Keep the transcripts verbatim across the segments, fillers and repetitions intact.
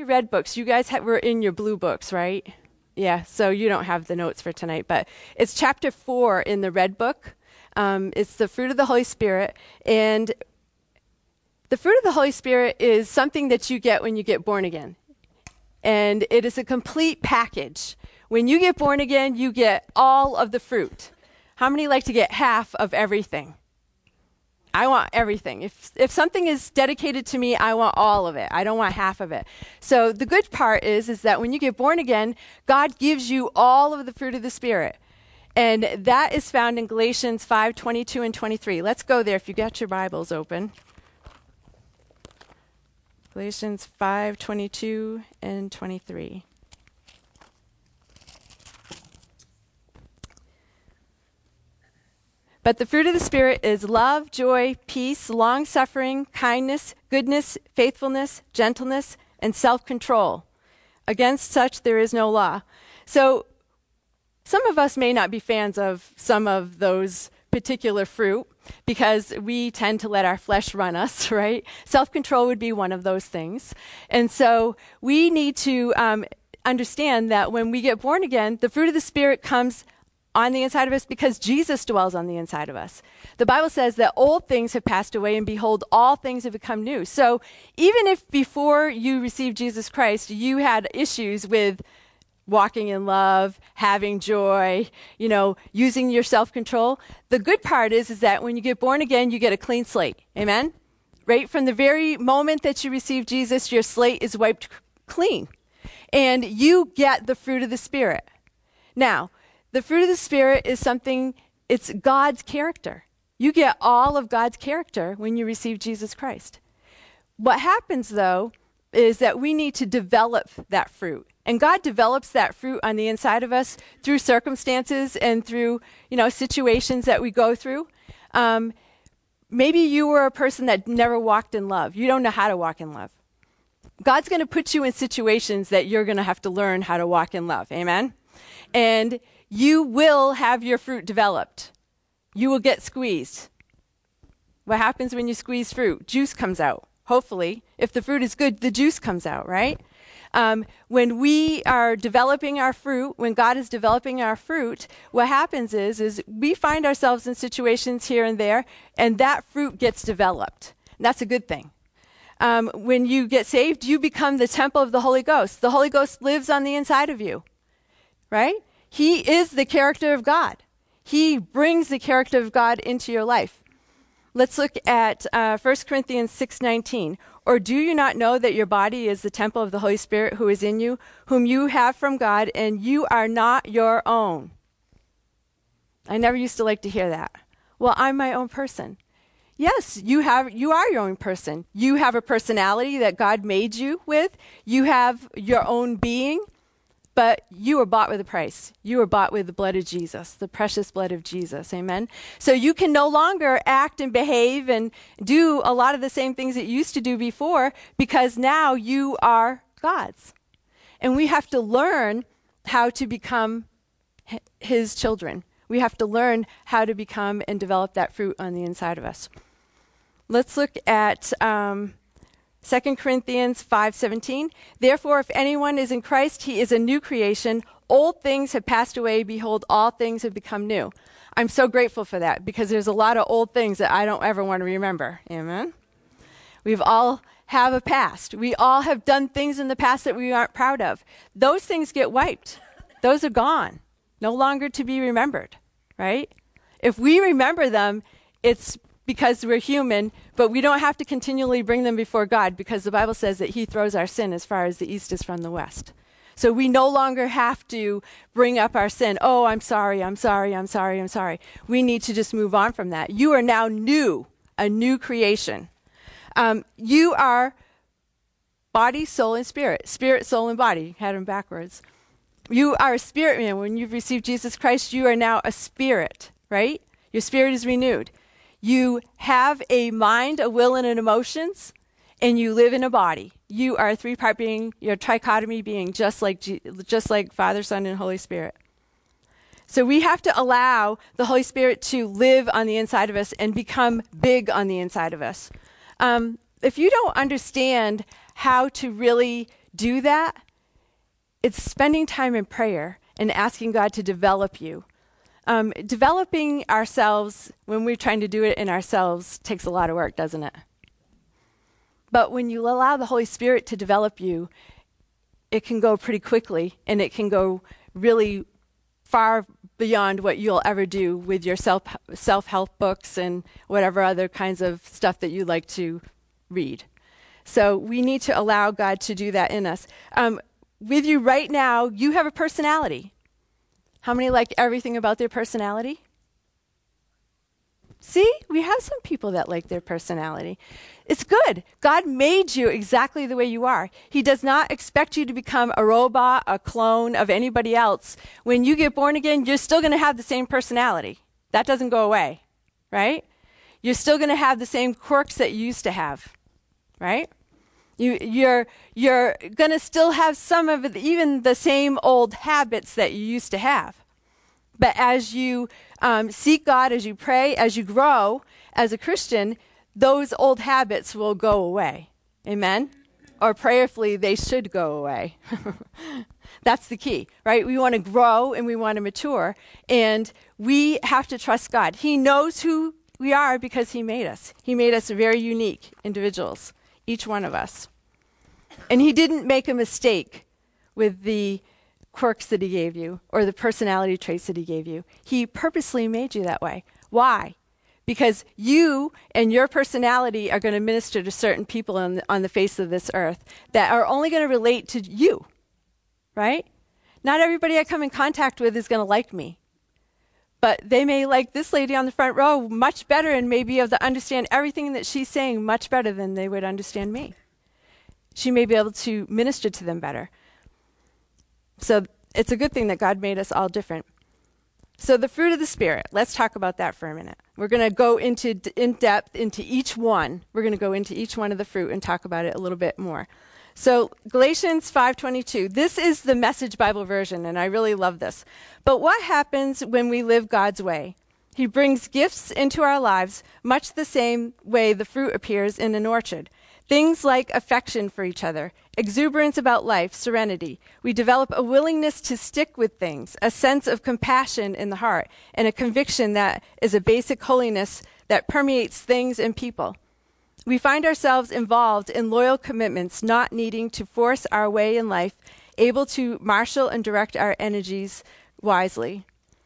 red books, you guys ha- were in your blue books, right? Yeah, so you don't have the notes for tonight, but it's chapter four in the red book. Um, it's the fruit of the Holy Spirit, and the fruit of the Holy Spirit is something that you get when you get born again, and it is a complete package. When you get born again, you get all of the fruit. How many like to get half of everything? I want everything. If if something is dedicated to me, I want all of it. I don't want half of it. So the good part is, is that when you get born again, God gives you all of the fruit of the Spirit. And that is found in Galatians five, twenty-two and twenty-three. Let's go there if you got your Bibles open. Galatians five, twenty-two and twenty-three. But the fruit of the Spirit is love, joy, peace, long-suffering, kindness, goodness, faithfulness, gentleness, and self-control. Against such there is no law. So some of us may not be fans of some of those particular fruit because we tend to let our flesh run us, right? Self-control would be one of those things. And so we need to um, understand that when we get born again, the fruit of the Spirit comes on the inside of us because Jesus dwells on the inside of us. The Bible says that old things have passed away and behold, all things have become new. So even if before you received Jesus Christ, you had issues with walking in love, having joy, you know, using your self-control, the good part is, is that when you get born again, you get a clean slate. Amen? Right? From the very moment that you receive Jesus, your slate is wiped clean. And you get the fruit of the Spirit. Now, the fruit of the Spirit is something, it's God's character. You get all of God's character when you receive Jesus Christ. What happens, though, is that we need to develop that fruit. And God develops that fruit on the inside of us through circumstances and through, you know, situations that we go through. Um, maybe you were a person that never walked in love. You don't know how to walk in love. God's going to put you in situations that you're going to have to learn how to walk in love. Amen? And you will have your fruit developed. You will get squeezed. What happens when you squeeze fruit? Juice comes out. Hopefully, if the fruit is good, the juice comes out, right? Um, when we are developing our fruit, when God is developing our fruit, what happens is, is we find ourselves in situations here and there, and that fruit gets developed. And that's a good thing. Um, when you get saved, you become the temple of the Holy Ghost. The Holy Ghost lives on the inside of you, right? He is the character of God. He brings the character of God into your life. Let's look at uh, First Corinthians six nineteen. Or do you not know that your body is the temple of the Holy Spirit who is in you, whom you have from God, and you are not your own? I never used to like to hear that. Well, I'm my own person. Yes, you have. You are your own person. You have a personality that God made you with. You have your own being. But you were bought with a price. You were bought with the blood of Jesus, the precious blood of Jesus. Amen? So you can no longer act and behave and do a lot of the same things that you used to do before because now you are God's. And we have to learn how to become his children. We have to learn how to become and develop that fruit on the inside of us. Let's look at Um, Second Corinthians five seventeen. Therefore, if anyone is in Christ, he is a new creation. Old things have passed away. Behold, all things have become new. I'm so grateful for that because there's a lot of old things that I don't ever want to remember. Amen? We've all have a past. We all have done things in the past that we aren't proud of. Those things get wiped. Those are gone. No longer to be remembered, right? If we remember them, it's because we're human, but we don't have to continually bring them before God because the Bible says that he throws our sin as far as the east is from the west. So we no longer have to bring up our sin. Oh, I'm sorry, I'm sorry, I'm sorry, I'm sorry. We need to just move on from that. You are now new, a new creation. Um, you are body, soul, and spirit. Spirit, soul, and body. Had them backwards. You are a spirit man. When you've received Jesus Christ, you are now a spirit, right? Your spirit is renewed. You have a mind, a will, and an emotions, and you live in a body. You are a three-part being, you're a trichotomy being, just like G- just like Father, Son, and Holy Spirit. So we have to allow the Holy Spirit to live on the inside of us and become big on the inside of us. Um, if you don't understand how to really do that, it's spending time in prayer and asking God to develop you. Um, developing ourselves, when we're trying to do it in ourselves, takes a lot of work, doesn't it? But when you allow the Holy Spirit to develop you, it can go pretty quickly, and it can go really far beyond what you'll ever do with your self, self-help books and whatever other kinds of stuff that you like to read. So we need to allow God to do that in us. Um, with you right now, you have a personality. How many like everything about their personality? See, we have some people that like their personality. It's good. God made you exactly the way you are. He does not expect you to become a robot, a clone of anybody else. When you get born again, you're still going to have the same personality. That doesn't go away, right? You're still going to have the same quirks that you used to have, right? You, you're you're going to still have some of the, even the same old habits that you used to have. But as you um, seek God, as you pray, as you grow as a Christian, those old habits will go away. Amen? Or prayerfully, they should go away. That's the key, right? We want to grow and we want to mature. And we have to trust God. He knows who we are because he made us. He made us very unique individuals, each one of us. And he didn't make a mistake with the quirks that he gave you or the personality traits that he gave you. He purposely made you that way. Why? Because you and your personality are going to minister to certain people on the, on the face of this earth that are only going to relate to you, right? Not everybody I come in contact with is going to like me. But they may like this lady on the front row much better and may be able to understand everything that she's saying much better than they would understand me. She may be able to minister to them better. So it's a good thing that God made us all different. So the fruit of the Spirit, let's talk about that for a minute. We're going to go into in depth into each one. We're going to go into each one of the fruit and talk about it a little bit more. So Galatians five twenty-two, this is the Message Bible version, and I really love this. But what happens when we live God's way? He brings gifts into our lives, much the same way the fruit appears in an orchard. Things like affection for each other, exuberance about life, serenity. We develop a willingness to stick with things, a sense of compassion in the heart, and a conviction that is a basic holiness that permeates things and people. We find ourselves involved in loyal commitments, not needing to force our way in life, able to marshal and direct our energies wisely.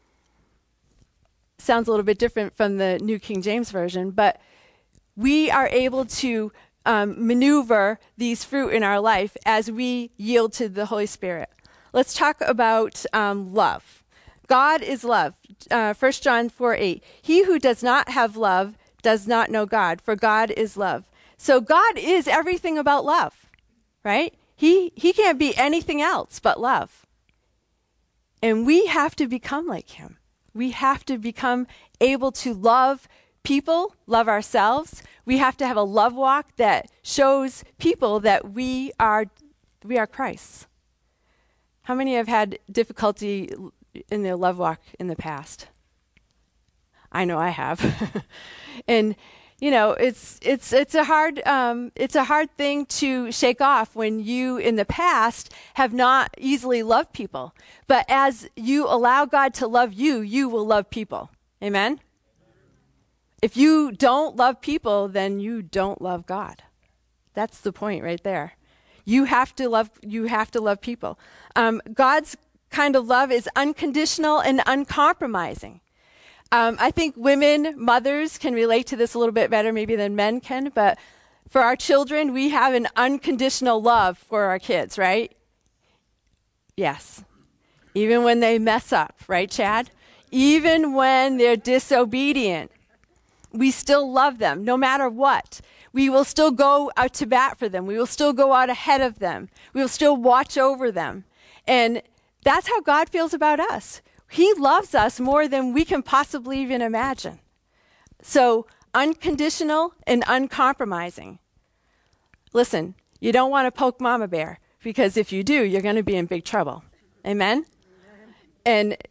Sounds a little bit different from the New King James Version, but we are able to Um, maneuver these fruit in our life as we yield to the Holy Spirit. Let's talk about um, love. God is love. Uh, First John four eight. He who does not have love does not know God, for God is love. So God is everything about love, right? He, he can't be anything else but love. And we have to become like him. We have to become able to love people, love ourselves. We have to have a love walk that shows people that we are we are Christ's. How many have had difficulty in their love walk in the past? I know I have. And you know, it's it's it's a hard um, it's a hard thing to shake off when you in the past have not easily loved people. But as you allow God to love you, you will love people. Amen. If you don't love people, then you don't love God. That's the point right there. You have to love. You have to love people. Um, God's kind of love is unconditional and uncompromising. Um, I think women, mothers, can relate to this a little bit better maybe than men can. But for our children, we have an unconditional love for our kids, right? Yes. Even when they mess up, right, Chad? Even when they're disobedient. We still love them, no matter what. We will still go out to bat for them. We will still go out ahead of them. We will still watch over them. And that's how God feels about us. He loves us more than we can possibly even imagine. So, unconditional and uncompromising. Listen, you don't want to poke Mama Bear, because if you do, you're going to be in big trouble. Amen? Amen. And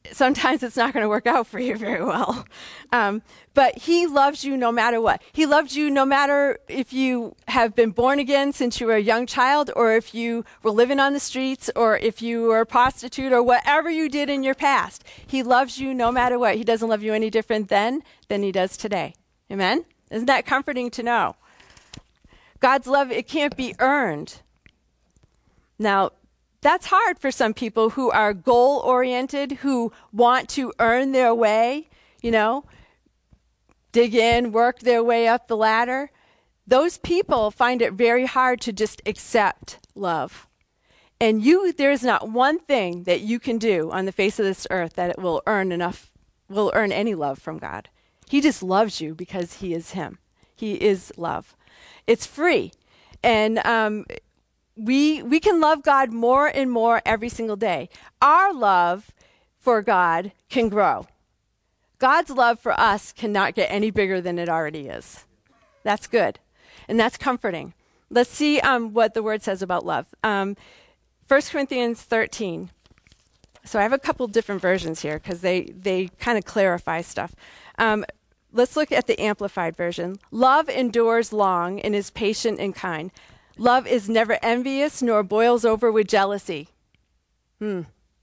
sometimes it's not going to work out for you very well. Um, but he loves you no matter what. He loves you no matter if you have been born again since you were a young child, or if you were living on the streets, or if you were a prostitute, or whatever you did in your past. He loves you no matter what. He doesn't love you any different then than he does today. Amen? Isn't that comforting to know? God's love, it can't be earned. Now, that's hard for some people who are goal-oriented, who want to earn their way, you know, dig in, work their way up the ladder. Those people find it very hard to just accept love. And you, there's not one thing that you can do on the face of this earth that it will earn enough, will earn any love from God. He just loves you because he is him. He is love. It's free. And um, we we can love God more and more every single day. Our love for God can grow. God's love for us cannot get any bigger than it already is. That's good. And that's comforting. Let's see um, what the word says about love. Um, First Corinthians thirteen. So I have a couple different versions here because they, they kind of clarify stuff. Um, let's look at the Amplified version. Love endures long and is patient and kind. Love is never envious nor boils over with jealousy. Hmm.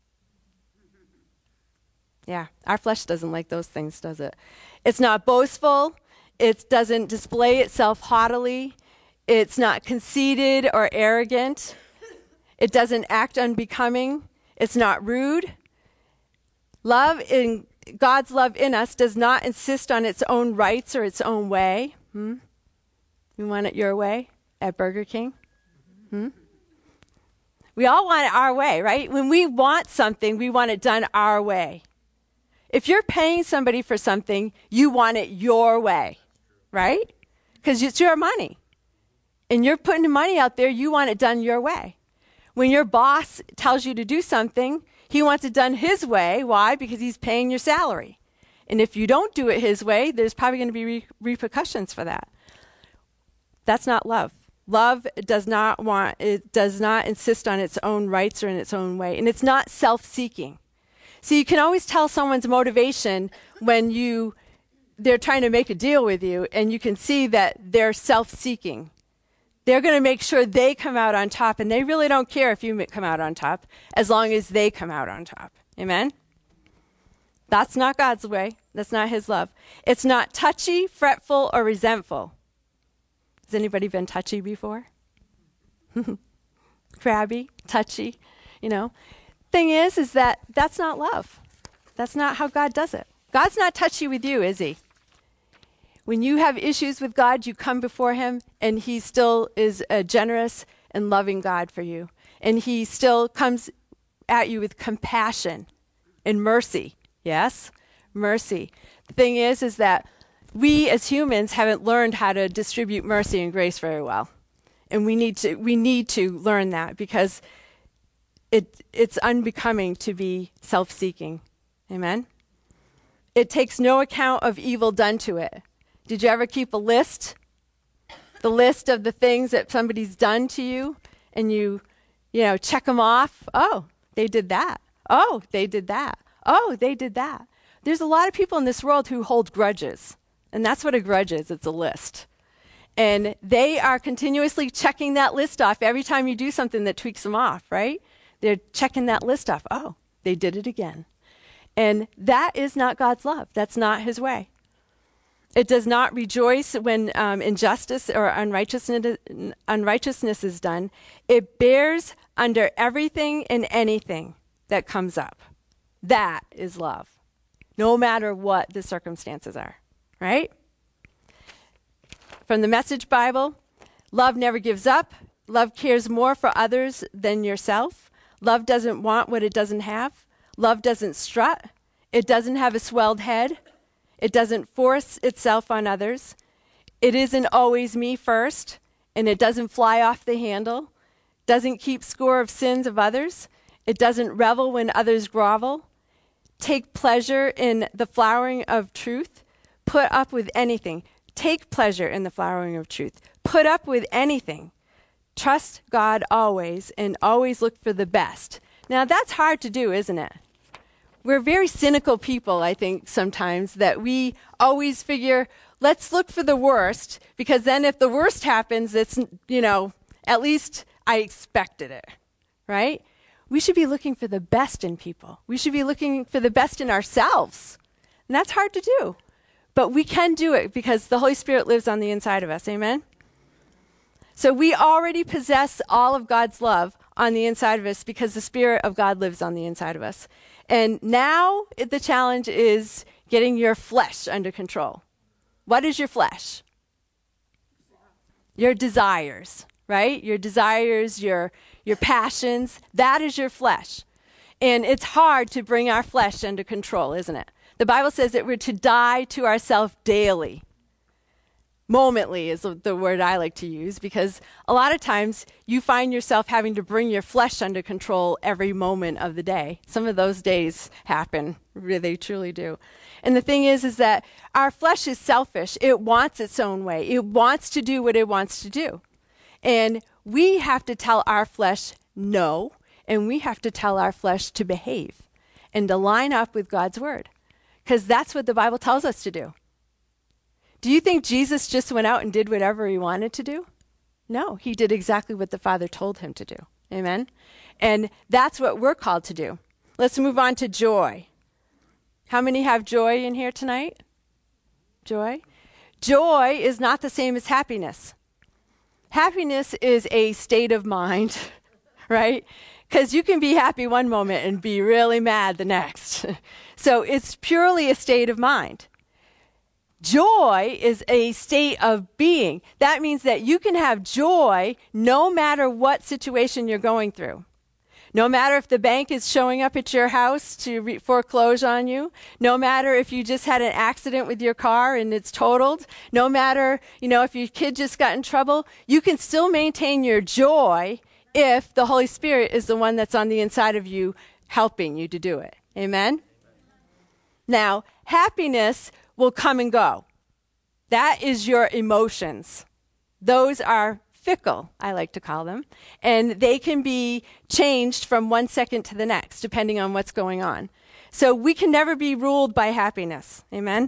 Yeah, our flesh doesn't like those things, does it? It's not boastful. It doesn't display itself haughtily. It's not conceited or arrogant. It doesn't act unbecoming. It's not rude. Love in God's love in us does not insist on its own rights or its own way. Hmm? You want it your way at Burger King? Hmm? We all want it our way, right? When we want something, we want it done our way. If you're paying somebody for something, you want it your way, right? Because it's your money. And you're putting the money out there, you want it done your way. When your boss tells you to do something, he wants it done his way. Why? Because he's paying your salary. And if you don't do it his way, there's probably going to be re- repercussions for that. That's not love. Love does not want, it does not insist on its own rights or in its own way. And it's not self-seeking. So you can always tell someone's motivation when you, they're trying to make a deal with you, and you can see that they're self-seeking. They're going to make sure they come out on top, and they really don't care if you come out on top, as long as they come out on top. Amen? That's not God's way. That's not his love. It's not touchy, fretful, or resentful. Has anybody been touchy before? Crabby, touchy, you know? Thing is, is that that's not love. That's not how God does it. God's not touchy with you, is he? When you have issues with God, you come before him, and he still is a generous and loving God for you. And he still comes at you with compassion and mercy. Yes? Mercy. The thing is, is that we as humans haven't learned how to distribute mercy and grace very well. And we need to we need to learn that, because it it's unbecoming to be self-seeking. Amen? It takes no account of evil done to it. Did you ever keep a list? The list of the things that somebody's done to you, and you, you know, check them off. Oh, they did that. Oh, they did that. Oh, they did that. There's a lot of people in this world who hold grudges, and that's what a grudge is. It's a list. And they are continuously checking that list off every time you do something that tweaks them off, right? They're checking that list off. Oh, they did it again. And that is not God's love. That's not his way. It does not rejoice when um, injustice or unrighteousness, unrighteousness is done. It bears under everything and anything that comes up. That is love, no matter what the circumstances are, right? From the Message Bible, love never gives up. Love cares more for others than yourself. Love doesn't want what it doesn't have. Love doesn't strut. It doesn't have a swelled head. It doesn't force itself on others. It isn't always me first, and it doesn't fly off the handle. Doesn't keep score of sins of others. It doesn't revel when others grovel. Take pleasure in the flowering of truth. Put up with anything. Take pleasure in the flowering of truth. Put up with anything. Trust God always, and always look for the best. Now, that's hard to do, isn't it? we're very cynical people, I think, sometimes, that we always figure, let's look for the worst, because then if the worst happens, it's, you know, at least I expected it, right? We should be looking for the best in people. We should be looking for the best in ourselves. And that's hard to do. But we can do it because the Holy Spirit lives on the inside of us. Amen? So we already possess all of God's love on the inside of us because the Spirit of God lives on the inside of us. And now it, the challenge is getting your flesh under control. What is your flesh? Your desires, right? Your desires, your your passions, that is your flesh. And it's hard to bring our flesh under control, isn't it? The Bible says that we're to die to ourselves daily. Momently is the word I like to use, because a lot of times you find yourself having to bring your flesh under control every moment of the day. Some of those days happen, they truly do. And the thing is, is that our flesh is selfish. It wants its own way. It wants to do what it wants to do. And we have to tell our flesh no, and we have to tell our flesh to behave and to line up with God's word, because that's what the Bible tells us to do. Do you think Jesus just went out and did whatever he wanted to do? No, he did exactly what the Father told him to do. Amen? And that's what we're called to do. Let's move on to joy. How many have joy in here tonight? Joy? Joy is not the same as happiness. Happiness is a state of mind, right? Because you can be happy one moment and be really mad the next. So it's purely a state of mind. Joy is a state of being. That means that you can have joy no matter what situation you're going through. No matter if the bank is showing up at your house to re- foreclose on you. No matter if you just had an accident with your car and it's totaled. No matter, you know, if your kid just got in trouble. You can still maintain your joy if the Holy Spirit is the one that's on the inside of you helping you to do it. Amen? Now, happiness will come and go. That is your emotions. Those are fickle, I like to call them, and they can be changed from one second to the next, depending on what's going on. So we can never be ruled by happiness. Amen?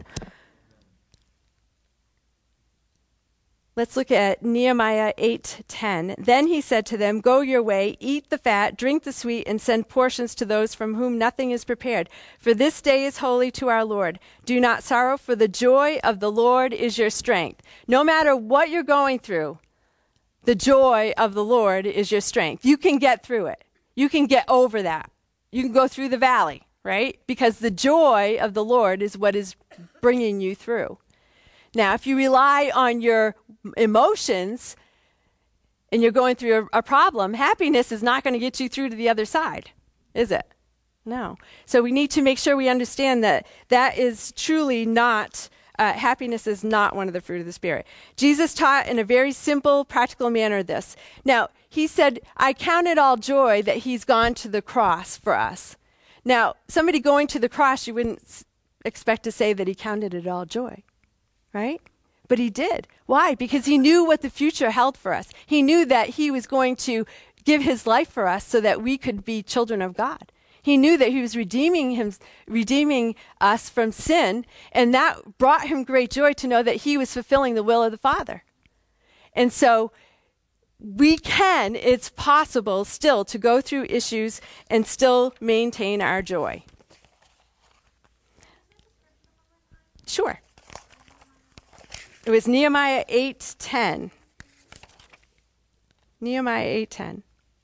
Let's look at Nehemiah eight ten. Then he said to them, "Go your way, eat the fat, drink the sweet, and send portions to those from whom nothing is prepared. For this day is holy to our Lord. Do not sorrow, for the joy of the Lord is your strength." No matter what you're going through, the joy of the Lord is your strength. You can get through it. You can get over that. You can go through the valley, right? Because the joy of the Lord is what is bringing you through. Now, if you rely on your emotions and you're going through a, a problem, happiness is not going to get you through to the other side, is it? No. So we need to make sure we understand that that is truly not, uh, happiness is not one of the fruit of the Spirit. Jesus taught in a very simple, practical manner this. Now, he said, "I count it all joy that he's gone to the cross for us." Now, somebody going to the cross, you wouldn't s- expect to say that he counted it all joy. Right? But he did. Why? Because he knew what the future held for us. He knew that he was going to give his life for us so that we could be children of God. He knew that he was redeeming him, redeeming us from sin, and that brought him great joy to know that he was fulfilling the will of the Father. And so we can, it's possible still to go through issues and still maintain our joy. Sure. It was Nehemiah eight ten. Nehemiah eight ten.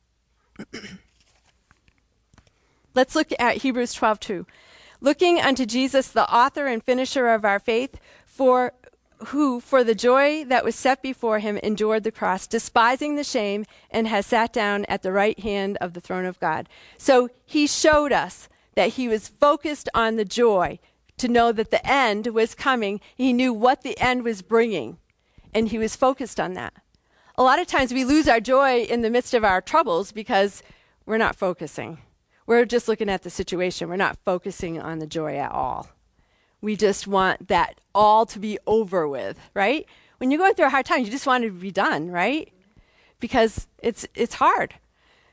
Let's look at Hebrews twelve two. "Looking unto Jesus, the author and finisher of our faith, for who, for the joy that was set before him, endured the cross, despising the shame, and has sat down at the right hand of the throne of God." So he showed us that he was focused on the joy, to know that the end was coming. He knew what the end was bringing, and he was focused on that. A lot of times we lose our joy in the midst of our troubles because we're not focusing. We're just looking at the situation. We're not focusing on the joy at all. We just want that all to be over with, right? When you're going through a hard time, you just want it to be done, right? Because it's it's hard.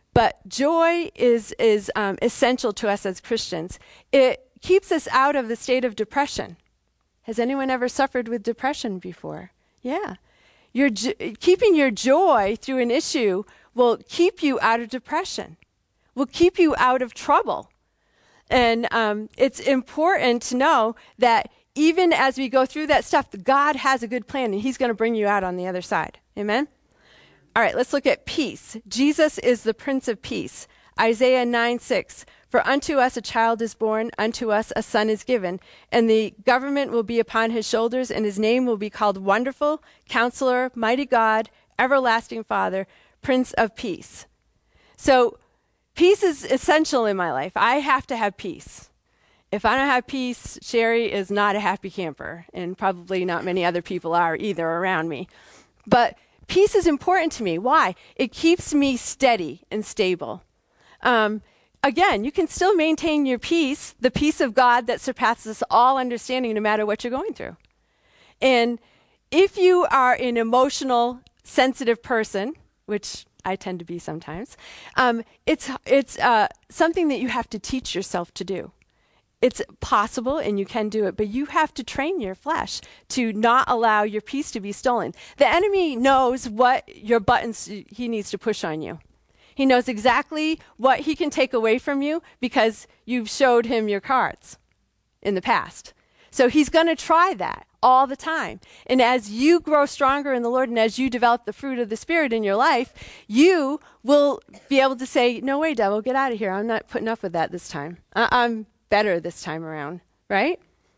But joy is, is um, essential to us as Christians. It keeps us out of the state of depression. Has anyone ever suffered with depression before? Yeah. Your jo- keeping your joy through an issue will keep you out of depression, will keep you out of trouble. And um, it's important to know that even as we go through that stuff, God has a good plan, and he's going to bring you out on the other side. Amen? All right, let's look at peace. Jesus is the Prince of Peace. Isaiah nine six, for unto us a child is born, unto us a son is given, and the government will be upon his shoulders, and his name will be called Wonderful, Counselor, Mighty God, Everlasting Father, Prince of Peace. So peace is essential in my life. I have to have peace. If I don't have peace, Sherry is not a happy camper, and probably not many other people are either around me. But peace is important to me. Why? It keeps me steady and stable. Um, again, you can still maintain your peace, the peace of God that surpasses all understanding, no matter what you're going through. And if you are an emotional, sensitive person, which I tend to be sometimes, um, it's it's uh, something that you have to teach yourself to do. It's possible, and you can do it, but you have to train your flesh to not allow your peace to be stolen. The enemy knows what your buttons he needs to push on you. He knows exactly what he can take away from you because you've showed him your cards in the past. So he's going to try that all the time. And as you grow stronger in the Lord and as you develop the fruit of the Spirit in your life, you will be able to say, no way, devil, get out of here. I'm not putting up with that this time. I- I'm better this time around, right?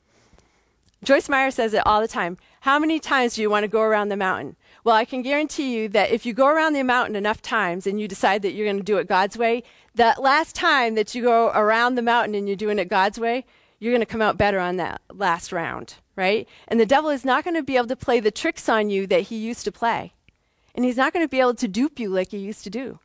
Joyce Meyer says it all the time. How many times do you want to go around the mountain? Well, I can guarantee you that if you go around the mountain enough times and you decide that you're going to do it God's way, that last time that you go around the mountain and you're doing it God's way, you're going to come out better on that last round, right? And the devil is not going to be able to play the tricks on you that he used to play. And he's not going to be able to dupe you like he used to do.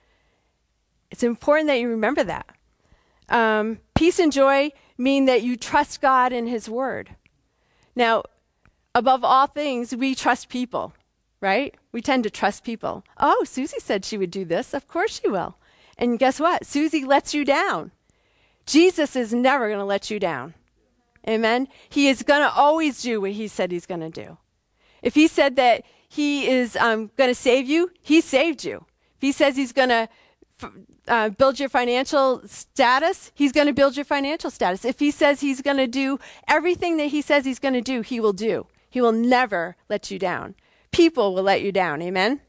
It's important that you remember that. Um, peace and joy mean that you trust God and his word. Now, above all things, we trust people, right? We tend to trust people. Oh, Susie said she would do this. Of course she will. And guess what? Susie lets you down. Jesus is never going to let you down. Amen? He is going to always do what he said he's going to do. If he said that he is um, going to save you, he saved you. If he says he's going to uh, build your financial status, he's going to build your financial status. If he says he's going to do everything that he says he's going to do, he will do. He will never let you down. People will let you down. Amen?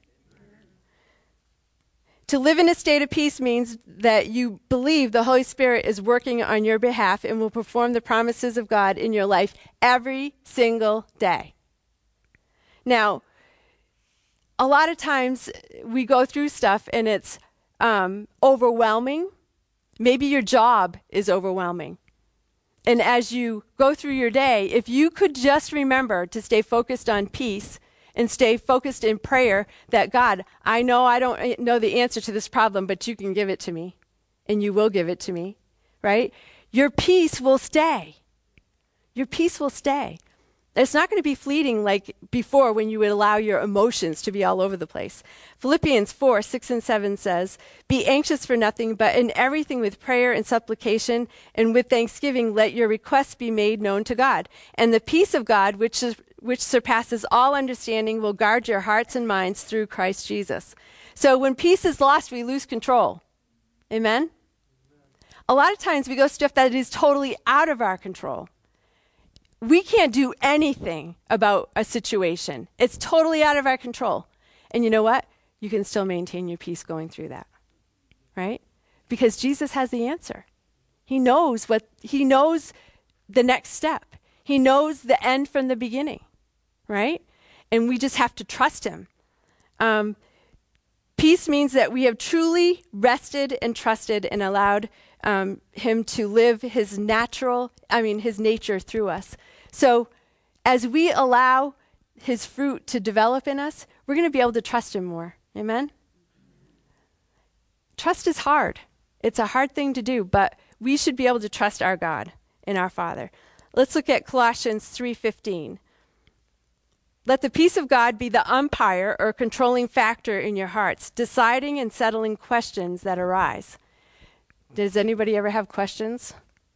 To live in a state of peace means that you believe the Holy Spirit is working on your behalf and will perform the promises of God in your life every single day. Now, a lot of times we go through stuff and it's um, overwhelming. Maybe your job is overwhelming. And as you go through your day, if you could just remember to stay focused on peace and stay focused in prayer that, God, I know I don't know the answer to this problem, but you can give it to me, and you will give it to me, right? Your peace will stay. Your peace will stay. It's not going to be fleeting like before when you would allow your emotions to be all over the place. Philippians four, six and seven says, be anxious for nothing, but in everything with prayer and supplication and with thanksgiving, let your requests be made known to God. And the peace of God, which is which surpasses all understanding, will guard your hearts and minds through Christ Jesus. So when peace is lost, we lose control. Amen? A lot of times we go stuff that is totally out of our control. We can't do anything about a situation. It's totally out of our control. And you know what? You can still maintain your peace going through that, right? Because Jesus has the answer. He knows what, he knows the next step. He knows the end from the beginning, right? And we just have to trust him. Um, peace means that we have truly rested and trusted and allowed um, him to live his natural, I mean, his nature through us. So as we allow his fruit to develop in us, we're going to be able to trust him more. Amen? Trust is hard. It's a hard thing to do, but we should be able to trust our God and our Father. Let's look at Colossians three fifteen. Let the peace of God be the umpire or controlling factor in your hearts, deciding and settling questions that arise. Does anybody ever have questions?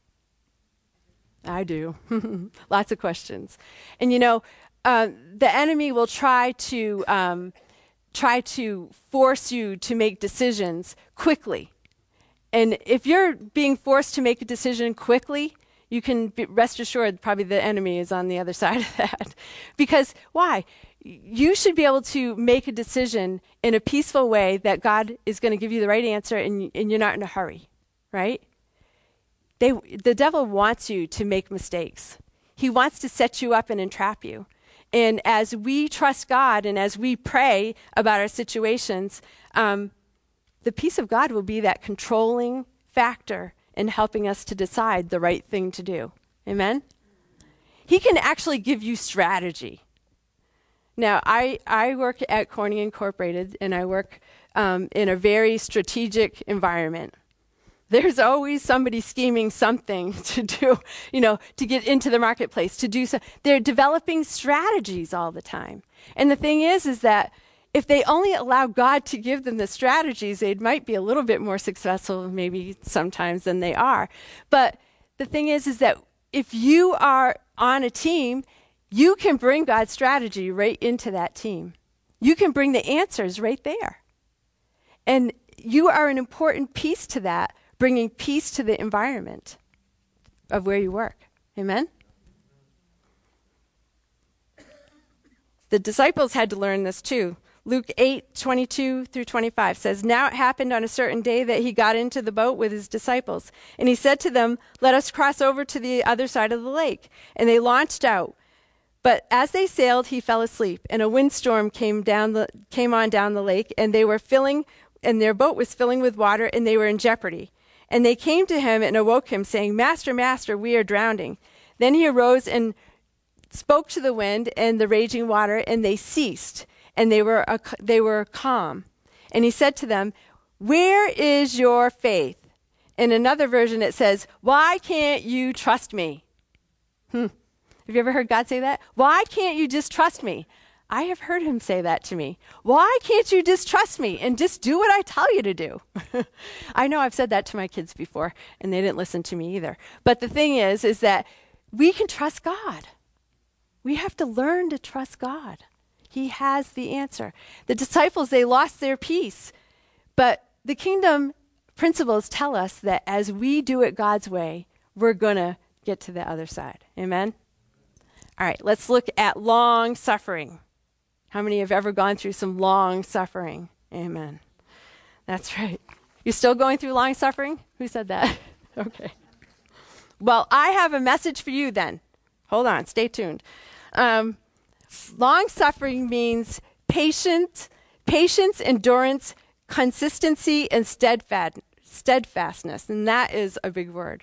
I do. Lots of questions. And you know, uh, the enemy will try to um, try to force you to make decisions quickly. And if you're being forced to make a decision quickly, you can be rest assured probably the enemy is on the other side of that. Because why? You should be able to make a decision in a peaceful way that God is going to give you the right answer, and, and you're not in a hurry, right? They, the devil wants you to make mistakes. He wants to set you up and entrap you. And as we trust God and as we pray about our situations, um, the peace of God will be that controlling factor in helping us to decide the right thing to do. Amen? He can actually give you strategy. Now, I, I work at Corning Incorporated, and I work um, in a very strategic environment. There's always somebody scheming something to do, you know, to get into the marketplace, to do so. They're developing strategies all the time. And the thing is, is that if they only allow God to give them the strategies, they might be a little bit more successful maybe sometimes than they are. But the thing is, is that if you are on a team, you can bring God's strategy right into that team. You can bring the answers right there. And you are an important piece to that, bringing peace to the environment of where you work. Amen? The disciples had to learn this too. Luke eight, twenty-two through twenty-five says, "Now it happened on a certain day that he got into the boat with his disciples. And he said to them, 'Let us cross over to the other side of the lake.' And they launched out. But as they sailed, he fell asleep, and a windstorm came down the came on down the lake, and they were filling, and their boat was filling with water, and they were in jeopardy. And they came to him and awoke him, saying, 'Master, Master, we are drowning.' Then he arose and spoke to the wind and the raging water, and they ceased. And they were uh, they were calm. And he said to them, 'Where is your faith?' In another version it says, 'Why can't you trust me?'" Hmm. Have you ever heard God say that? "Why can't you just trust me?" I have heard him say that to me. "Why can't you just trust me and just do what I tell you to do?" I know I've said that to my kids before, and they didn't listen to me either. But the thing is, is that we can trust God. We have to learn to trust God. He has the answer. The disciples, they lost their peace. But the kingdom principles tell us that as we do it God's way, we're going to get to the other side. Amen? All right, let's look at long suffering. How many have ever gone through some long suffering? Amen. That's right. You're still going through long suffering? Who said that? Okay. Well, I have a message for you then. Hold on, stay tuned. Um, long suffering means patience, patience, endurance, consistency, and steadfast, steadfastness. And that is a big word,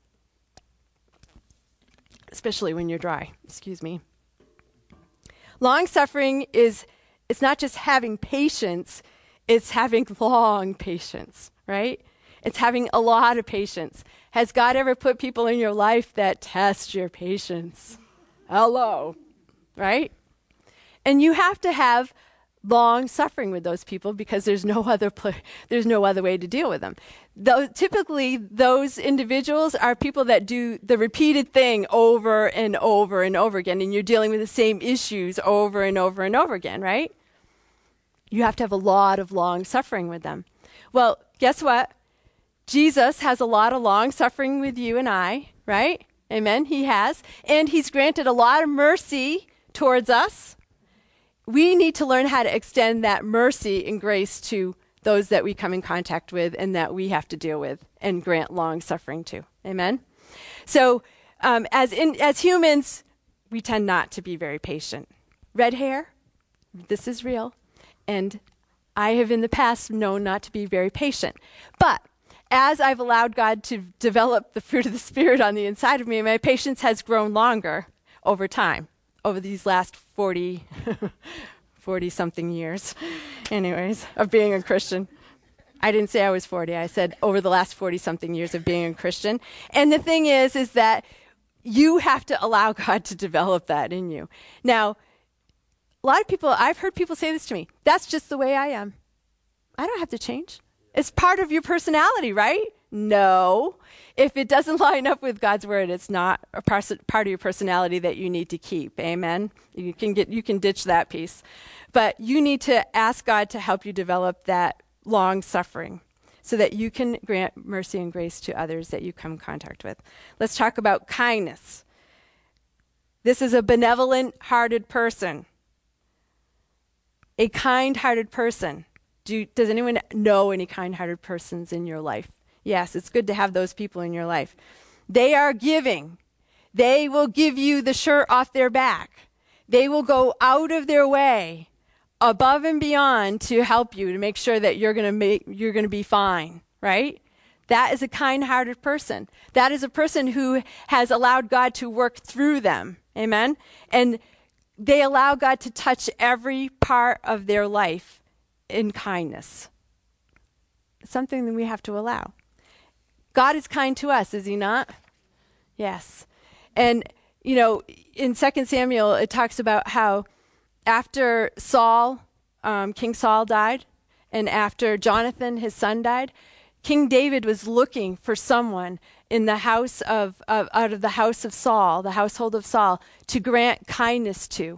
especially when you're dry. Excuse me. Long suffering is, it's not just having patience, it's having long patience, right? It's having a lot of patience. Has God ever put people in your life that test your patience? Hello, right? And you have to have long suffering with those people because there's no other pl- there's no other way to deal with them. Though typically those individuals are people that do the repeated thing over and over and over again, and you're dealing with the same issues over and over and over again, right? You have to have a lot of long suffering with them. Well, guess what? Jesus has a lot of long suffering with you and I, right? Amen. He has. And he's granted a lot of mercy towards us. We need to learn how to extend that mercy and grace to those that we come in contact with and that we have to deal with and grant long suffering to. Amen? So um, as in, as humans, we tend not to be very patient. Red hair, this is real. And I have in the past known not to be very patient. But as I've allowed God to develop the fruit of the Spirit on the inside of me, my patience has grown longer over time, over these last forty, forty-something years, anyways, of being a Christian. I didn't say I was forty. I said over the last forty-something years of being a Christian. And the thing is, is that you have to allow God to develop that in you. Now, a lot of people, I've heard people say this to me, that's just the way I am. I don't have to change. It's part of your personality, right? No. If it doesn't line up with God's word, it's not a part of your personality that you need to keep. Amen? You can get, you can ditch that piece. But you need to ask God to help you develop that long suffering so that you can grant mercy and grace to others that you come in contact with. Let's talk about kindness. This is a benevolent-hearted person. A kind-hearted person. Do, does anyone know any kind-hearted persons in your life? Yes, it's good to have those people in your life. They are giving. They will give you the shirt off their back. They will go out of their way, above and beyond, to help you, to make sure that you're going to make you're going to be fine, right? That is a kind-hearted person. That is a person who has allowed God to work through them. Amen? And they allow God to touch every part of their life in kindness. It's something that we have to allow. God is kind to us, is he not? Yes. And, you know, in Second Samuel, it talks about how after Saul, um, King Saul died, and after Jonathan, his son, died, King David was looking for someone in the house of, of out of the house of Saul, the household of Saul, to grant kindness to.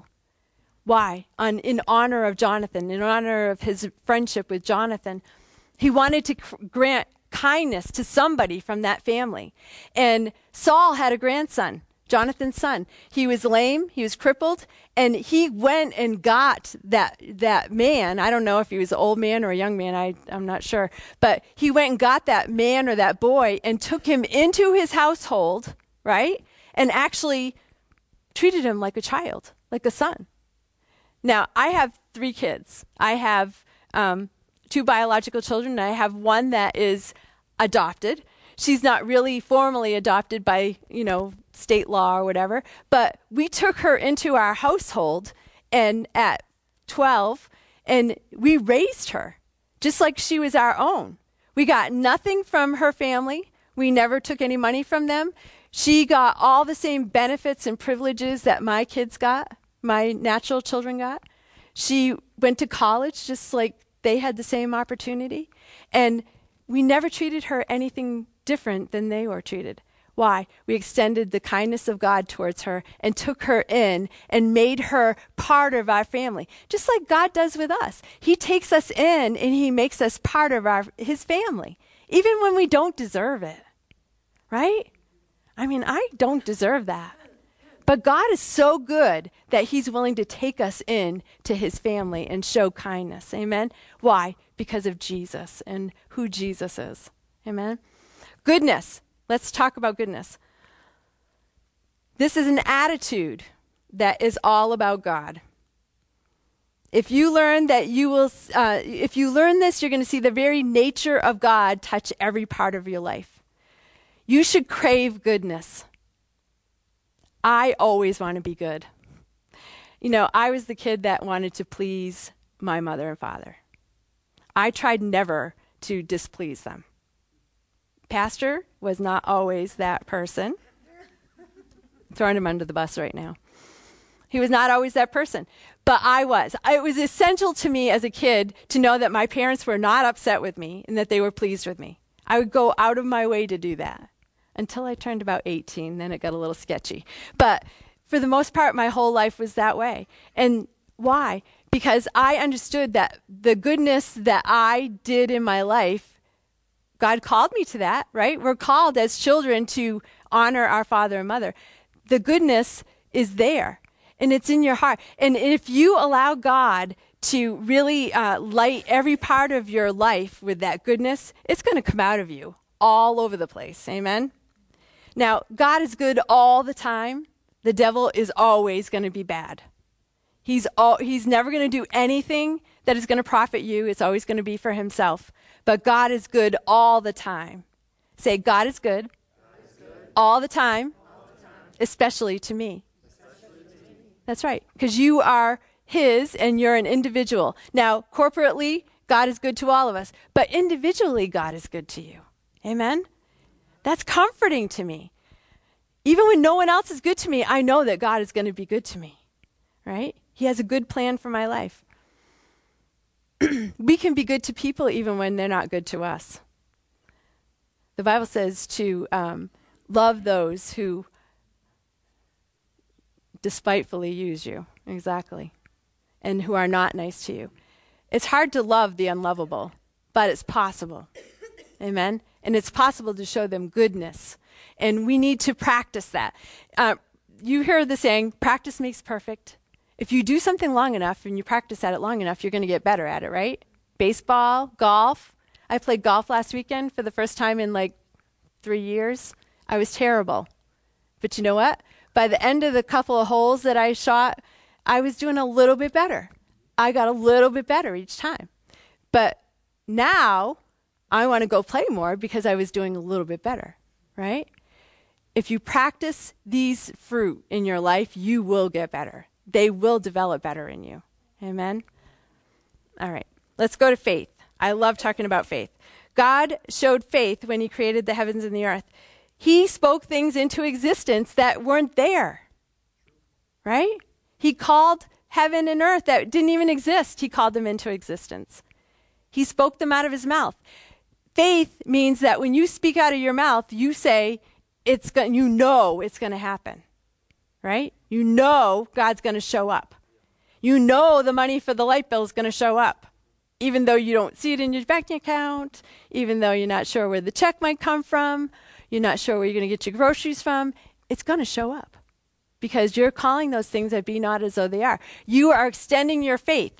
Why? On, in honor of Jonathan, in honor of his friendship with Jonathan. He wanted to cr- grant kindness to somebody from that family. And Saul had a grandson, Jonathan's son. He was lame, he was crippled, and he went and got that that man. I don't know if he was an old man or a young man, I, I'm not sure. But he went and got that man or that boy and took him into his household, right? And actually treated him like a child, like a son. Now, I have three kids. I have um, two biological children, and I have one that is adopted. She's not really formally adopted by, you know, state law or whatever, but we took her into our household and at twelve, and we raised her just like she was our own. We got nothing from her family. We never took any money from them. She got all the same benefits and privileges that my kids got, my natural children got. She went to college just like they had the same opportunity. And we never treated her anything different than they were treated. Why? We extended the kindness of God towards her and took her in and made her part of our family, just like God does with us. He takes us in and he makes us part of our his family, even when we don't deserve it, right? I mean, I don't deserve that. But God is so good that he's willing to take us in to his family and show kindness. Amen? Why? Because of Jesus and who Jesus is. Amen? Goodness. Let's talk about goodness. This is an attitude that is all about God. If you learn that you will, uh, if you learn this, you're going to see the very nature of God touch every part of your life. You should crave goodness. I always want to be good. You know, I was the kid that wanted to please my mother and father. I tried never to displease them. Pastor was not always that person. I'm throwing him under the bus right now. He was not always that person, but I was. It was essential to me as a kid to know that my parents were not upset with me and that they were pleased with me. I would go out of my way to do that. Until I turned about eighteen, then it got a little sketchy. But for the most part, my whole life was that way. And why? Because I understood that the goodness that I did in my life, God called me to that, right? We're called as children to honor our father and mother. The goodness is there, and it's in your heart. And if you allow God to really uh, light every part of your life with that goodness, it's going to come out of you all over the place. Amen? Now, God is good all the time. The devil is always going to be bad. He's all, he's never going to do anything that is going to profit you. It's always going to be for himself. But God is good all the time. Say, God is good, God is good. All, the time, all the time, especially to me. Especially to me. That's right, because you are his and you're an individual. Now, corporately, God is good to all of us, but individually, God is good to you. Amen? That's comforting to me. Even when no one else is good to me, I know that God is going to be good to me, right? He has a good plan for my life. We can be good to people even when they're not good to us. The Bible says to um, love those who despitefully use you. Exactly. And who are not nice to you. It's hard to love the unlovable, but it's possible. Amen? And it's possible to show them goodness. And we need to practice that. Uh, you hear the saying, practice makes perfect. If you do something long enough and you practice at it long enough, you're going to get better at it, right? Baseball, golf. I played golf last weekend for the first time in like three years. I was terrible. But you know what? By the end of the couple of holes that I shot, I was doing a little bit better. I got a little bit better each time. But now I want to go play more because I was doing a little bit better, right? If you practice these fruit in your life, you will get better. They will develop better in you. Amen? All right, let's go to faith. I love talking about faith. God showed faith when he created the heavens and the earth. He spoke things into existence that weren't there, right? He called heaven and earth that didn't even exist. He called them into existence. He spoke them out of his mouth. Faith means that when you speak out of your mouth, you say, it's going, you know it's going to happen, right? You know God's going to show up. You know the money for the light bill is going to show up, even though you don't see it in your bank account, even though you're not sure where the check might come from, you're not sure where you're going to get your groceries from. It's going to show up because you're calling those things that be not as though they are. You are extending your faith.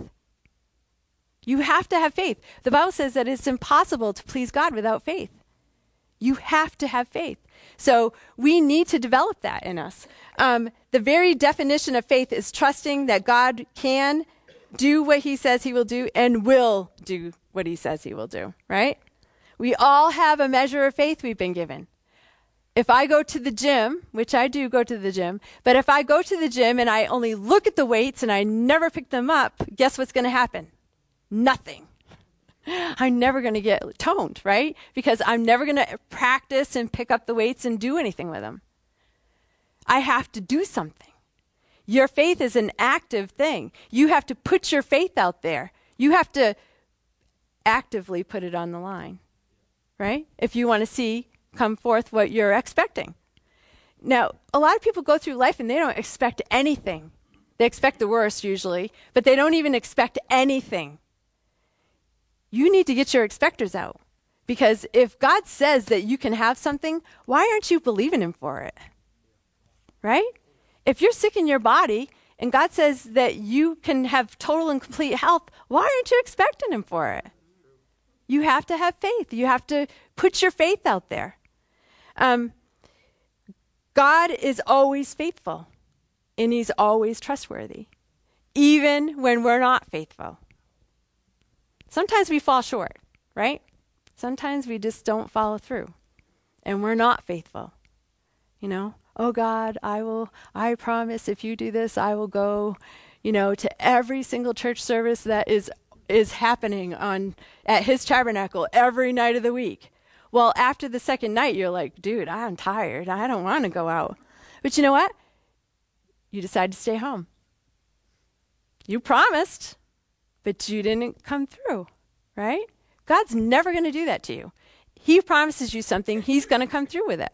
You have to have faith. The Bible says that it's impossible to please God without faith. You have to have faith. So we need to develop that in us. Um, the very definition of faith is trusting that God can do what he says he will do and will do what he says he will do, right? We all have a measure of faith we've been given. If I go to the gym, which I do go to the gym, but if I go to the gym and I only look at the weights and I never pick them up, guess what's going to happen? Nothing. I'm never going to get toned, right? Because I'm never going to practice and pick up the weights and do anything with them. I have to do something. Your faith is an active thing. You have to put your faith out there. You have to actively put it on the line, right? If you want to see come forth what you're expecting. Now, a lot of people go through life and they don't expect anything. They expect the worst usually, but they don't even expect anything. You need to get your expectors out. Because if God says that you can have something, why aren't you believing him for it? Right? If you're sick in your body and God says that you can have total and complete health, why aren't you expecting him for it? You have to have faith. You have to put your faith out there. Um, God is always faithful, and he's always trustworthy, even when we're not faithful. Sometimes we fall short, right? Sometimes we just don't follow through, and we're not faithful. You know, oh God, I will, I promise if you do this, I will go, you know, to every single church service that is is happening on at his tabernacle every night of the week. Well, after the second night, you're like, dude, I'm tired. I don't want to go out. But you know what? You decide to stay home. You promised, but you didn't come through, right? God's never going to do that to you. He promises you something. He's going to come through with it.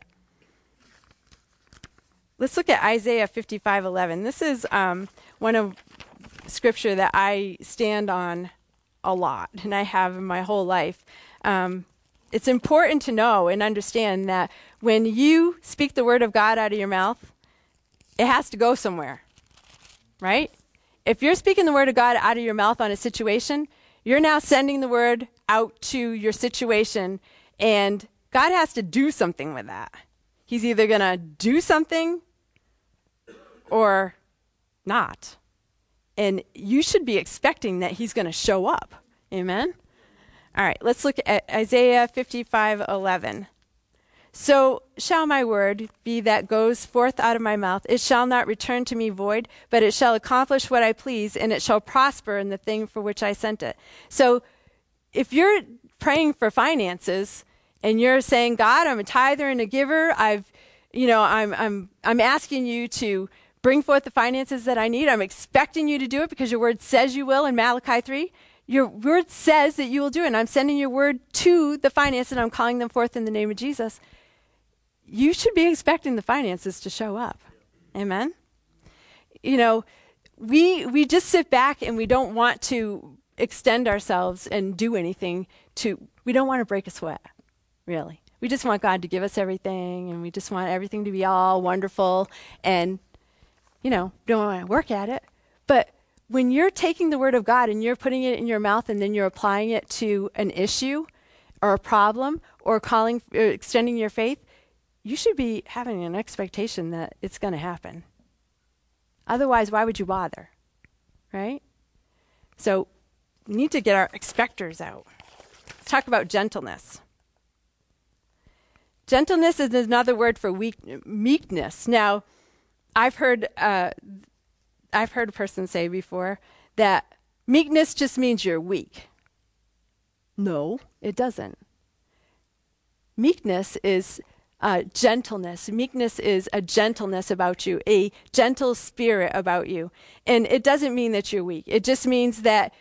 Let's look at Isaiah fifty-five eleven. This is um, one of scripture that I stand on a lot, and I have in my whole life. Um, it's important to know and understand that when you speak the word of God out of your mouth, it has to go somewhere, right? If you're speaking the word of God out of your mouth on a situation, you're now sending the word out to your situation, and God has to do something with that. He's either going to do something or not. And you should be expecting that he's going to show up. Amen? All right, let's look at Isaiah fifty-five eleven. So shall my word be that goes forth out of my mouth. It shall not return to me void, but it shall accomplish what I please, and it shall prosper in the thing for which I sent it. So if you're praying for finances and you're saying, God, I'm a tither and a giver, I've, you know, I'm I'm I'm asking you to bring forth the finances that I need. I'm expecting you to do it because your word says you will in Malachi three. Your word says that you will do it, and I'm sending your word to the finances, and I'm calling them forth in the name of Jesus. You should be expecting the finances to show up. Amen? You know, we we just sit back and we don't want to extend ourselves and do anything to, we don't want to break a sweat, really. We just want God to give us everything, and we just want everything to be all wonderful, and, you know, don't want to work at it. But when you're taking the word of God and you're putting it in your mouth and then you're applying it to an issue or a problem or calling, or extending your faith, you should be having an expectation that it's going to happen. Otherwise, why would you bother? Right? So we need to get our expectors out. Let's talk about gentleness. Gentleness is another word for weak, meekness. Now, I've heard uh, I've heard a person say before that meekness just means you're weak. No, it doesn't. Meekness is uh, gentleness. Meekness is a gentleness about you, a gentle spirit about you. And it doesn't mean that you're weak. It just means that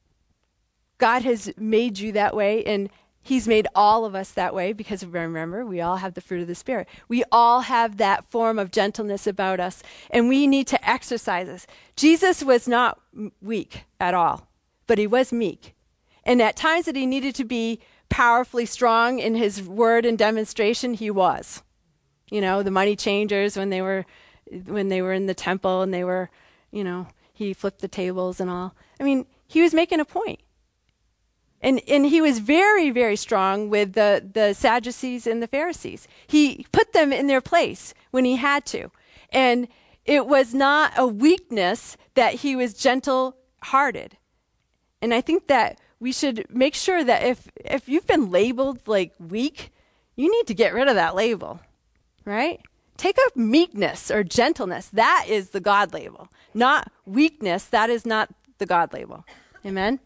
God has made you that way, and he's made all of us that way, because remember, we all have the fruit of the Spirit. We all have that form of gentleness about us, and we need to exercise this. Jesus was not weak at all, but he was meek. And at times that he needed to be powerfully strong in his word and demonstration, he was. You know, the money changers, when they were when they were in the temple and they were, you know, he flipped the tables and all. I mean, he was making a point. And and he was very, very strong with the, the Sadducees and the Pharisees. He put them in their place when he had to. And it was not a weakness that he was gentle-hearted. And I think that we should make sure that if, if you've been labeled like weak, you need to get rid of that label, right? Take up meekness or gentleness. That is the God label. Not weakness. That is not the God label. Amen?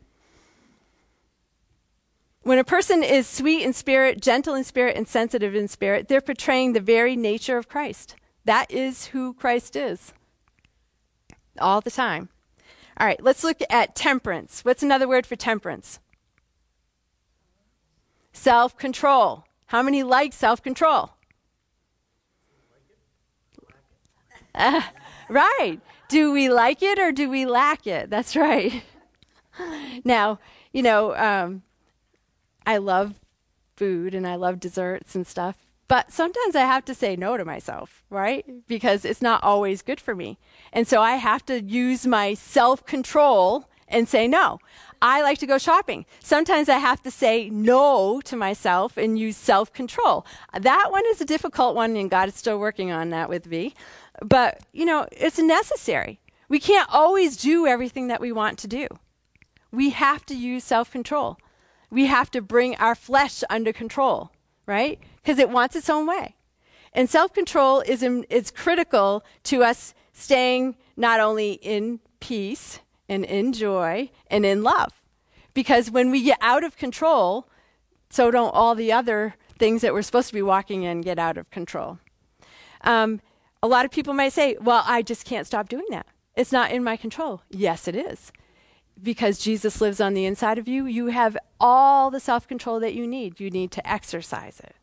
When a person is sweet in spirit, gentle in spirit, and sensitive in spirit, they're portraying the very nature of Christ. That is who Christ is. All the time. All right, let's look at temperance. What's another word for temperance? Self-control. How many like self-control? Uh, right. Do we like it or do we lack it? That's right. Now, you know, um, I love food and I love desserts and stuff, but sometimes I have to say no to myself, right? Because it's not always good for me. And so I have to use my self-control and say no. I like to go shopping. Sometimes I have to say no to myself and use self-control. That one is a difficult one, and God is still working on that with me. But, you know, it's necessary. We can't always do everything that we want to do. We have to use self-control. We have to bring our flesh under control, right? Because it wants its own way. And self-control is in, is critical to us staying not only in peace and in joy and in love. Because when we get out of control, so don't all the other things that we're supposed to be walking in get out of control. Um, a lot of people might say, well, I just can't stop doing that. It's not in my control. Yes, it is. Because Jesus lives on the inside of you, you have all the self-control that you need. You need to exercise it.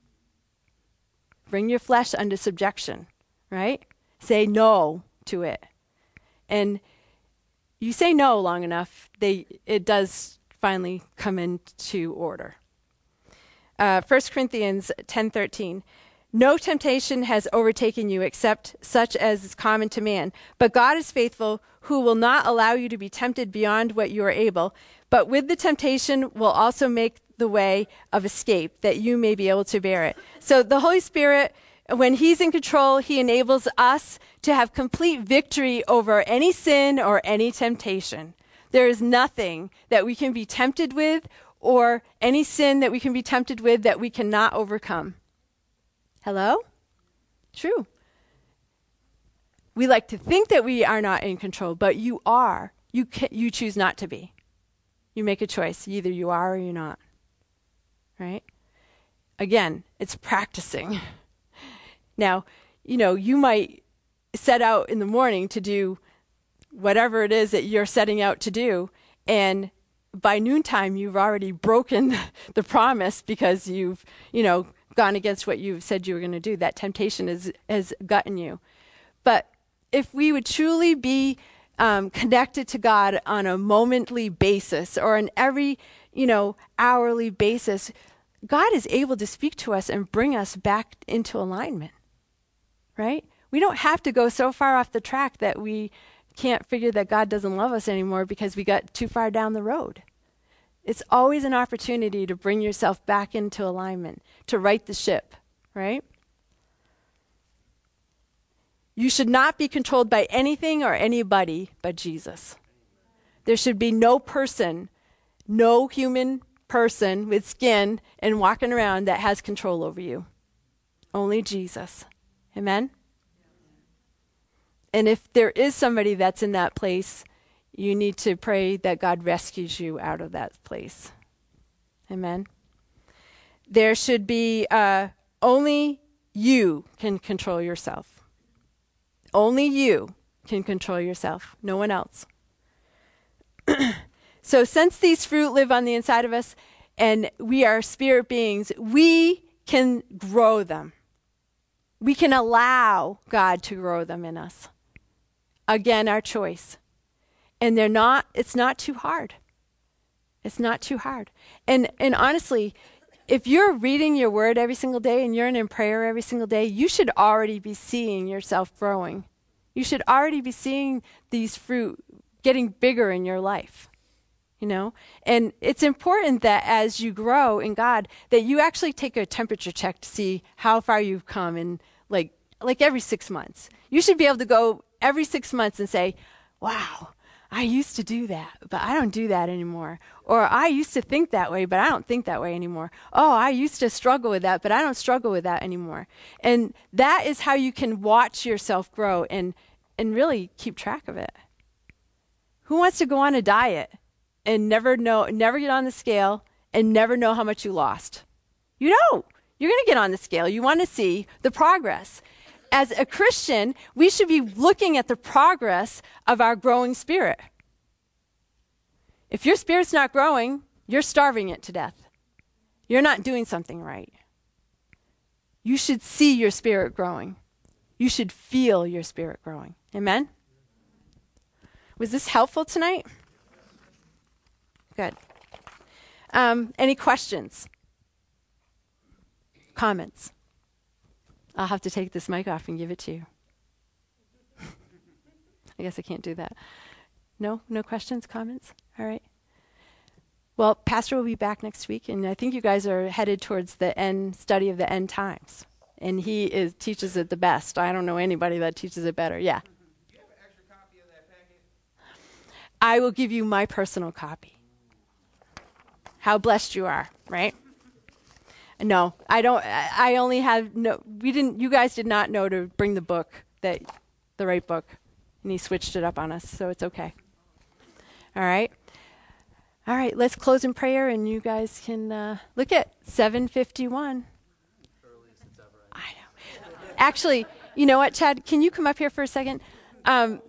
Bring your flesh under subjection, right? Say no to it. And you say no long enough, they it does finally come into order. Uh, First Corinthians ten thirteen. No temptation has overtaken you except such as is common to man. But God is faithful, who will not allow you to be tempted beyond what you are able, but with the temptation will also make the way of escape, that you may be able to bear it. So the Holy Spirit, when he's in control, he enables us to have complete victory over any sin or any temptation. There is nothing that we can be tempted with or any sin that we can be tempted with that we cannot overcome. Hello? True. We like to think that we are not in control, but you are. You can, you choose not to be. You make a choice. Either you are or you're not. Right? Again, it's practicing. Now, you know, you might set out in the morning to do whatever it is that you're setting out to do, and by noontime you've already broken the promise because you've, you know, gone against what you said you were going to do. That temptation is, has gotten you. But if we would truly be um, connected to God on a momently basis or on every, you know, hourly basis, God is able to speak to us and bring us back into alignment, right? We don't have to go so far off the track that we can't figure that God doesn't love us anymore because we got too far down the road. It's always an opportunity to bring yourself back into alignment, to right the ship, right? You should not be controlled by anything or anybody but Jesus. There should be no person, no human person with skin and walking around that has control over you. Only Jesus. Amen? And if there is somebody that's in that place, you need to pray that God rescues you out of that place. Amen? There should be, uh, only you can control yourself. Only you can control yourself. No one else. So since these fruit live on the inside of us and we are spirit beings, we can grow them. We can allow God to grow them in us. Again, our choice. And they're not, it's not too hard. It's not too hard. And and honestly, if you're reading your word every single day and you're in prayer every single day, you should already be seeing yourself growing. You should already be seeing these fruit getting bigger in your life. You know? And it's important that as you grow in God, that you actually take a temperature check to see how far you've come in like like every six months. You should be able to go every six months and say, wow, I used to do that, but I don't do that anymore. Or I used to think that way, but I don't think that way anymore. Oh, I used to struggle with that, but I don't struggle with that anymore. And that is how you can watch yourself grow and, and really keep track of it. Who wants to go on a diet and never know, never get on the scale and never know how much you lost? You don't. You're going to get on the scale. You want to see the progress. As a Christian, we should be looking at the progress of our growing spirit. If your spirit's not growing, you're starving it to death. You're not doing something right. You should see your spirit growing. You should feel your spirit growing. Amen? Was this helpful tonight? Good. Um, any questions? Comments? I'll have to take this mic off and give it to you. I guess I can't do that. No? No questions, comments? All right. Well, Pastor will be back next week, and I think you guys are headed towards the end study of the end times. And he is teaches it the best. I don't know anybody that teaches it better. Yeah. Do you have an extra copy of that packet? I will give you my personal copy. How blessed you are, right? No, I don't. I only have no. We didn't. You guys did not know to bring the book, that the right book, and he switched it up on us, so it's okay. All right, all right. Let's close in prayer, and you guys can uh, look at seven fifty-one. I know. Actually, you know what, Chad? Can you come up here for a second? Um,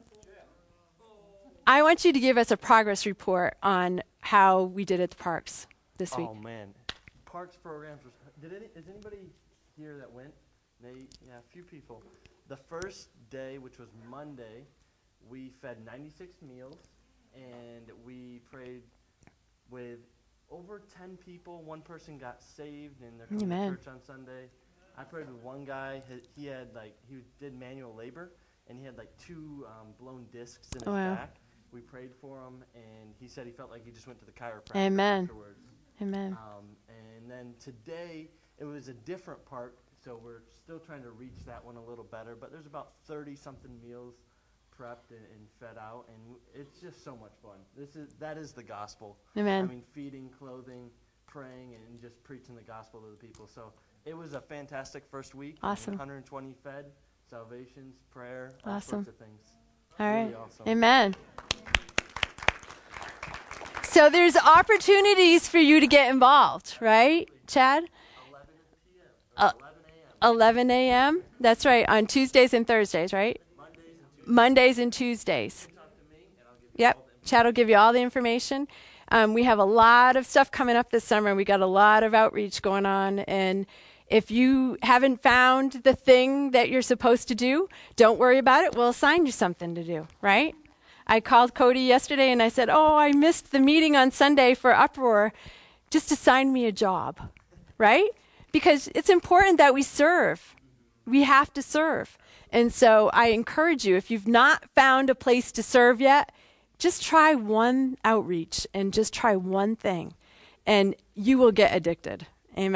I want you to give us a progress report on how we did at the parks this week. Oh man, parks programs was. Did any, is anybody here that went? They, yeah, a few people. The first day, which was Monday, we fed ninety-six meals, and we prayed with over ten people. One person got saved, and they're coming Amen. to church on Sunday. I prayed with one guy. He, he had like he did manual labor, and he had like two um, blown discs in his Oh, wow. back. We prayed for him, and he said he felt like he just went to the chiropractor Amen. afterwards. Amen. Um, and then today, it was a different park, so we're still trying to reach that one a little better. But there's about thirty-something meals prepped and, and fed out, and it's just so much fun. This is That is the gospel. Amen. I mean, feeding, clothing, praying, and just preaching the gospel to the people. So it was a fantastic first week. Awesome. one hundred twenty fed, salvations, prayer, all Awesome. sorts of things. All Really right. awesome. Amen. So there's opportunities for you to get involved, right, Chad? eleven p.m. Uh, eleven a.m. eleven a.m. That's right, on Tuesdays and Thursdays, right? Mondays Mondays and Tuesdays. Talk to me, and I'll give you all Yep. the information. Chad will give you all the information. Um, we have a lot of stuff coming up this summer. We got a lot of outreach going on. And if you haven't found the thing that you're supposed to do, don't worry about it. We'll assign you something to do, right? I called Cody yesterday and I said, oh, I missed the meeting on Sunday for Uproar. Just assign me a job, right? Because it's important that we serve. We have to serve. And so I encourage you, if you've not found a place to serve yet, just try one outreach and just try one thing, and you will get addicted.